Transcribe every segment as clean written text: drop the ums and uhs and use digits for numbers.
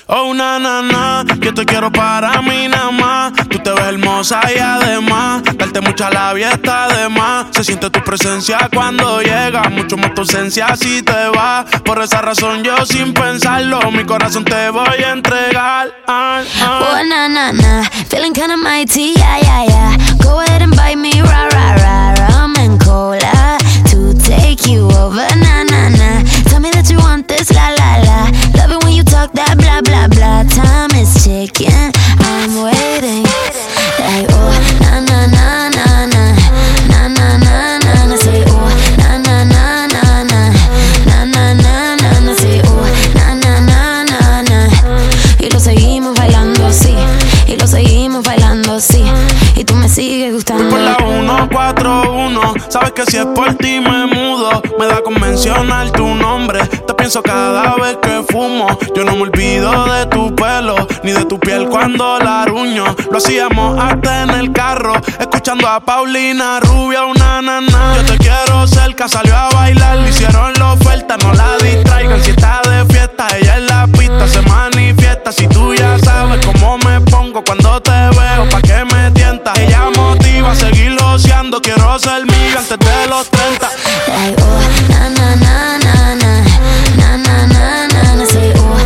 Oh, na, yo te quiero para mí nada más. Tú te ves hermosa y además darte mucha labia está de más. Se siente tu presencia cuando llega, mucho más tu ausencia si te vas. Por esa razón yo sin pensarlo, mi corazón te voy a entregar. Oh, na, feeling kinda mighty, yeah. Go ahead and bite me, ra, rum and cola to take you over, na. Tell me that you want this, la. Love it when you talk that blah, blah. Time is ticking, I'm waiting. Like, oh, na. Say, oh, na. Say, oh, na. Y lo seguimos bailando así, y lo seguimos bailando así. Y tú me sigues gustando. Voy por la 141, sabes que si es por ti me mudo. Me da con mencionar tu nombre, te pienso cada vez que fumo. Yo no me olvido de tu pelo, ni de tu piel cuando la ruño. Lo hacíamos hasta en el carro, escuchando a Paulina Rubio, una nana. Yo te quiero cerca, salió a bailar, le hicieron la oferta, no la distraigan. Si está de fiesta, ella en la pista se manifiesta. Si tú ya sabes cómo me pongo cuando te veo, pa' que me tientas. Ella motiva a seguir loceando, quiero ser mía antes de los 30. Ay, oh, na. Say, oh,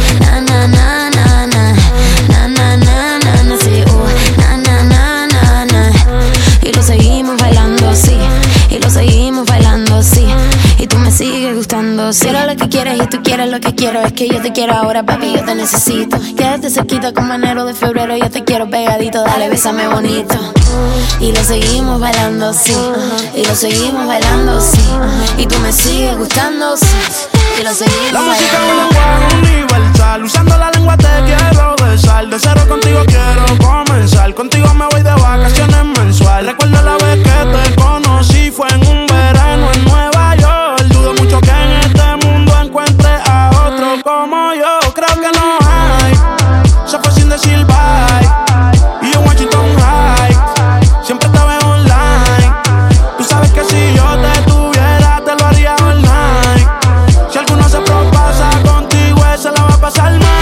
na. Say, oh, na. Y lo seguimos bailando así, y lo seguimos bailando así. Y tú me sigues gustando, sí. Quiero lo que quieres y tú quieres lo que quiero. Es que yo te quiero ahora, papi, yo te necesito. Quédate cerquita como enero de febrero. Yo te quiero pegadito, dale, bésame bonito. Y lo seguimos bailando así, y lo seguimos bailando así. Y tú me sigues gustando, sí. Y lo seguimos la música es un bailando. lenguaje universal, usando la lengua te quiero besar. De cero contigo quiero comenzar, contigo me voy de vacaciones mensual. Recuerdo la vez que te conocí, fue en un verano en Nueva York. Dudo mucho que en este mundo encuentre a otro como yo. Creo que no hay, se fue sin decir bye. Y en Washington High, siempre te veo online. Tú sabes que si yo te tuviera, te lo haría all night. Si alguno se propasa contigo, esa la va a pasar mal.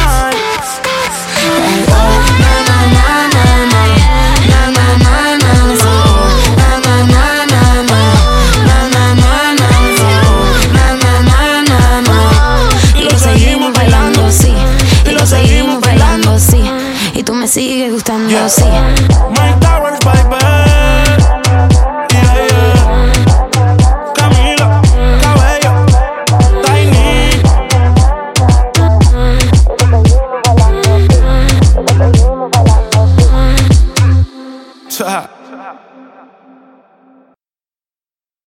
Y lo seguimos bailando así, y lo seguimos bailando así. Y tú me sigues gustando así. Mike Tower.